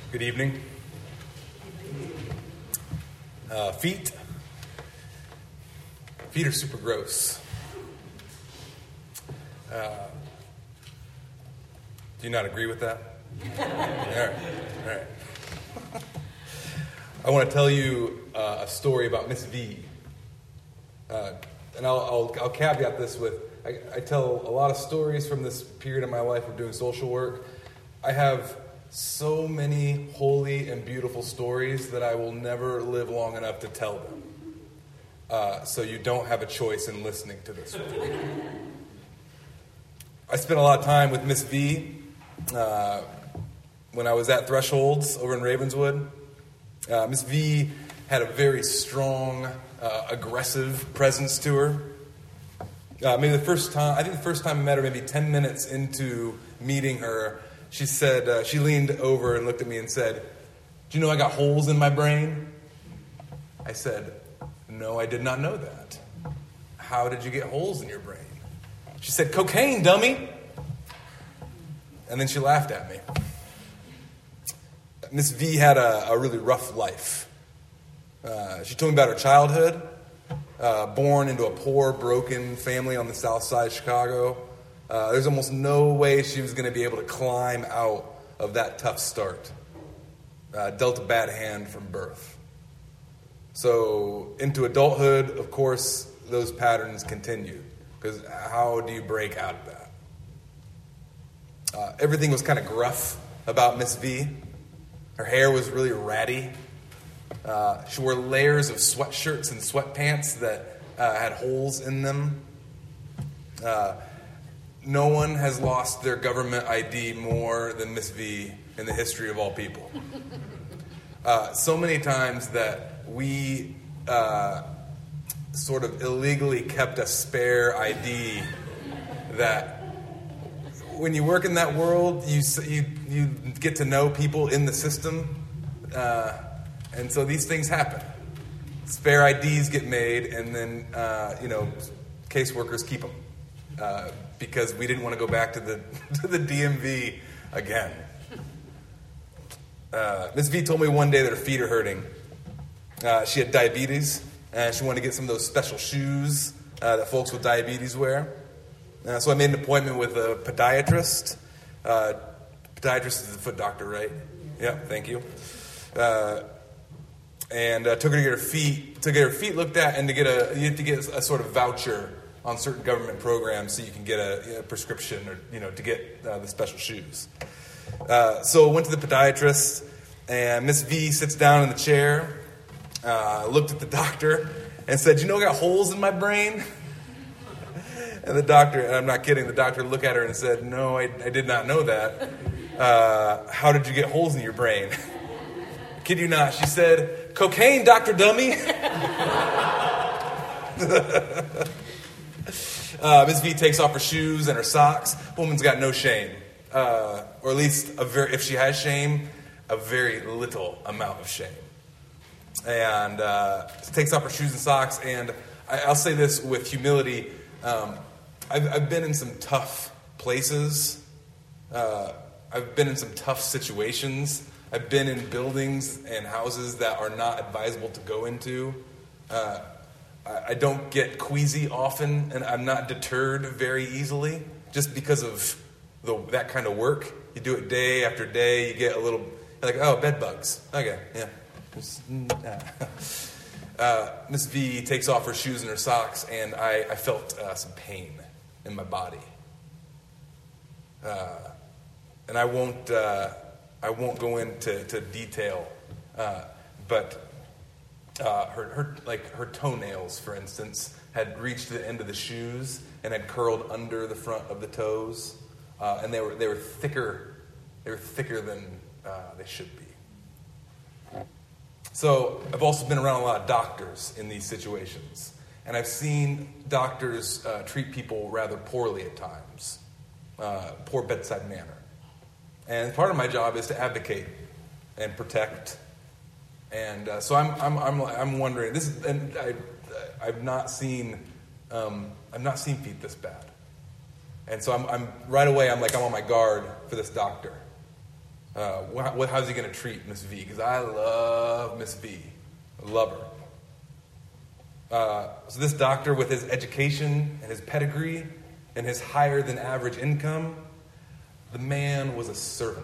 Good evening. Feet. Feet are super gross. Do you not agree with that? All right. I want to tell you a story about Miss V. And I'll caveat this with, I tell a lot of stories from this period of my life of doing social work. I have so many holy and beautiful stories that I will never live long enough to tell them. So you don't have a choice in listening to this one. I spent a lot of time with Miss V when I was at Thresholds over in Ravenswood. Miss V had a very strong, aggressive presence to her. Maybe the first time I met her, maybe 10 minutes into meeting her, she said, she leaned over and looked at me and said, "Do you know I got holes in my brain?" I said, "No, I did not know that." "How did you get holes in your brain?" She said, "Cocaine, dummy." And then she laughed at me. Miss V had a really rough life. She told me about her childhood, born into a poor, broken family on the south side of Chicago. There's almost no way she was going to be able to climb out of that tough start. Dealt a bad hand from birth. So into adulthood, of course, those patterns continued. Because how do you break out of that? Everything was kind of gruff about Miss V. Her hair was really ratty. She wore layers of sweatshirts and sweatpants that had holes in them. No one has lost their government ID more than Miss V in the history of all people. So many times that we sort of illegally kept a spare ID that when you work in that world, you get to know people in the system. And so these things happen. Spare IDs get made, and then, caseworkers keep them. Because we didn't want to go back to the DMV again. Miss V told me one day that her feet are hurting. She had diabetes, and she wanted to get some of those special shoes that folks with diabetes wear. So I made an appointment with a podiatrist. Podiatrist is the foot doctor, right? Yeah, thank you. And took her to get her feet looked at, and you have to get a sort of voucher on certain government programs so you can get a prescription or to get the special shoes. So I went to the podiatrist, and Miss V sits down in the chair, looked at the doctor, and said, "You know I got holes in my brain?" And the doctor, and I'm not kidding, the doctor looked at her and said, "No, I did not know that. How did you get holes in your brain?" Kid you not, she said, "Cocaine, Dr. Dummy." Miss V takes off her shoes and her socks. Woman's got no shame. Or at least, if she has shame, a very little amount of shame. And takes off her shoes and socks. And I'll say this with humility. I've been in some tough places. I've been in some tough situations. I've been in buildings and houses that are not advisable to go into. I don't get queasy often, and I'm not deterred very easily just because of that kind of work. You do it day after day. You get a little, like, oh, bed bugs. Okay, yeah. Miss V takes off her shoes and her socks, and I felt some pain in my body. And I won't go into detail, but her toenails, for instance, had reached the end of the shoes and had curled under the front of the toes, and they were thicker. They were thicker than they should be. So I've also been around a lot of doctors in these situations, and I've seen doctors treat people rather poorly at times, poor bedside manner. And part of my job is to advocate and protect. And so I'm wondering this, and I've not seen feet this bad. And so I'm right away I'm on my guard for this doctor. How's he going to treat Miss V? Because I love Miss V. I love her. So this doctor, with his education and his pedigree and his higher than average income, the man was a servant.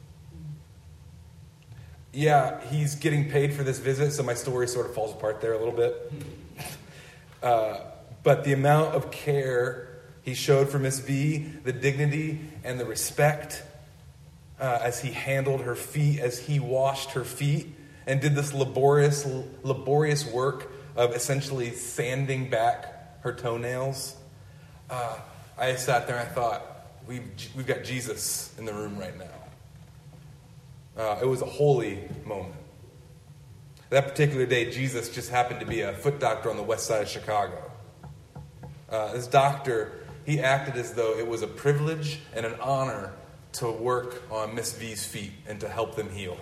Yeah, he's getting paid for this visit, so my story sort of falls apart there a little bit. But the amount of care he showed for Miss V, the dignity and the respect as he handled her feet, as he washed her feet, and did this laborious work of essentially sanding back her toenails. I sat there and I thought, we've got Jesus in the room right now. It was a holy moment. That particular day, Jesus just happened to be a foot doctor on the west side of Chicago. This doctor, he acted as though it was a privilege and an honor to work on Miss V's feet and to help them heal.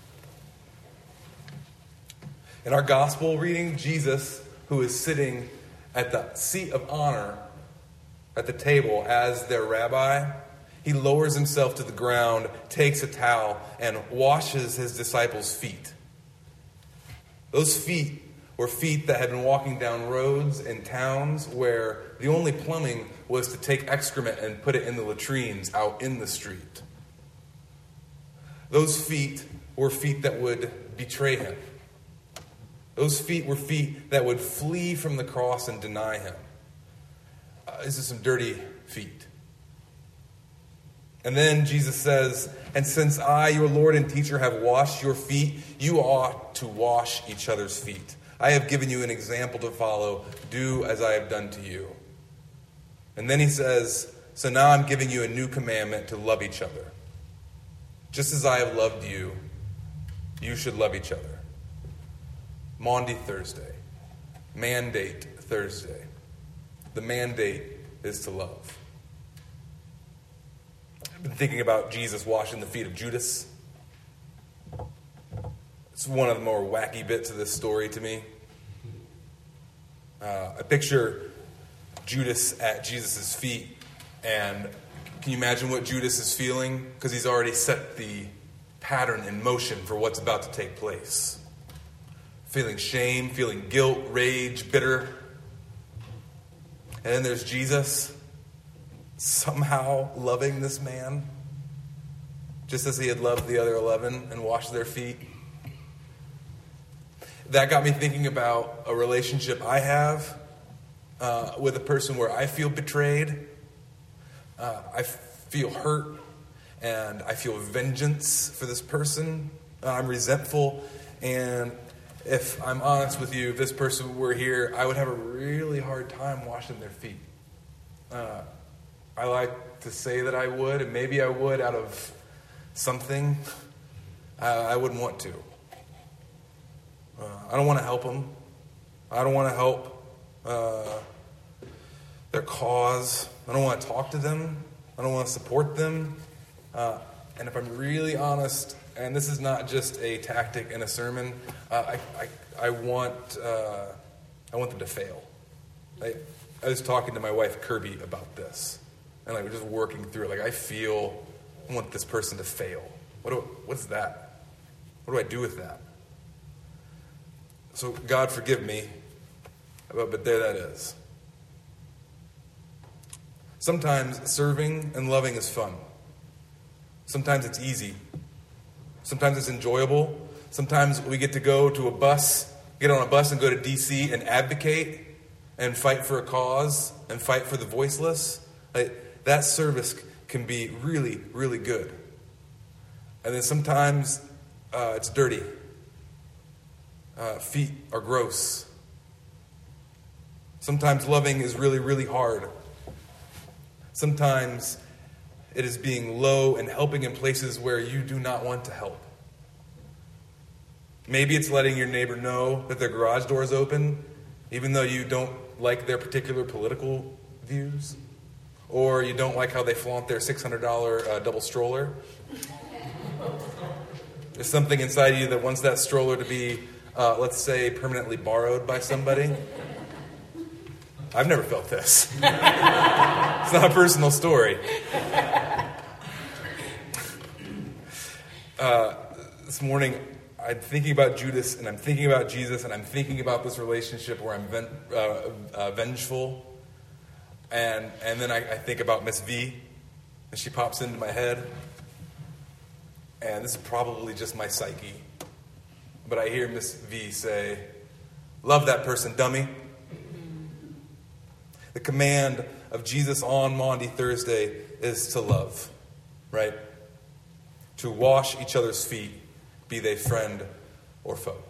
In our gospel reading, Jesus, who is sitting at the seat of honor at the table as their rabbi, he lowers himself to the ground, takes a towel, and washes his disciples' feet. Those feet were feet that had been walking down roads in towns where the only plumbing was to take excrement and put it in the latrines out in the street. Those feet were feet that would betray him. Those feet were feet that would flee from the cross and deny him. These are some dirty feet. And then Jesus says, and since I, your Lord and teacher, have washed your feet, you ought to wash each other's feet. I have given you an example to follow. Do as I have done to you. And then he says, so now I'm giving you a new commandment to love each other. Just as I have loved you, you should love each other. Maundy Thursday. Mandate Thursday. The mandate is to love. I've been thinking about Jesus washing the feet of Judas. It's one of the more wacky bits of this story to me. I picture Judas at Jesus' feet, and can you imagine what Judas is feeling? Because he's already set the pattern in motion for what's about to take place. Feeling shame, feeling guilt, rage, bitter. And then there's Jesus somehow loving this man, just as he had loved the other 11 and washed their feet. That got me thinking about a relationship I have with a person where I feel betrayed, I feel hurt, and I feel vengeance for this person. I'm resentful, and if I'm honest with you, if this person were here, I would have a really hard time washing their feet. I like to say that I would, and maybe I would out of something. I wouldn't want to. I don't want to help them. I don't want to help their cause. I don't want to talk to them. I don't want to support them. And if I'm really honest, and this is not just a tactic in a sermon, I want them to fail. I was talking to my wife Kirby about this, and we're just working through it. I want this person to fail. What's that? What do I do with that? So God forgive me, but there that is. Sometimes serving and loving is fun. Sometimes it's easy. Sometimes it's enjoyable. Sometimes we get to get on a bus and go to D.C. and advocate and fight for a cause and fight for the voiceless. That service can be really, really good. And then sometimes it's dirty. Feet are gross. Sometimes loving is really, really hard. Sometimes it is being low and helping in places where you do not want to help. Maybe it's letting your neighbor know that their garage door is open, even though you don't like their particular political views, or you don't like how they flaunt their $600 double stroller. There's something inside you that wants that stroller to be, let's say, permanently borrowed by somebody. I've never felt this. It's not a personal story. This morning, I'm thinking about Judas, and I'm thinking about Jesus, and I'm thinking about this relationship where I'm vengeful. And then I think about Miss V, and she pops into my head. And this is probably just my psyche. But I hear Miss V say, "Love that person, dummy." The command of Jesus on Maundy Thursday is to love, right? To wash each other's feet, be they friend or foe.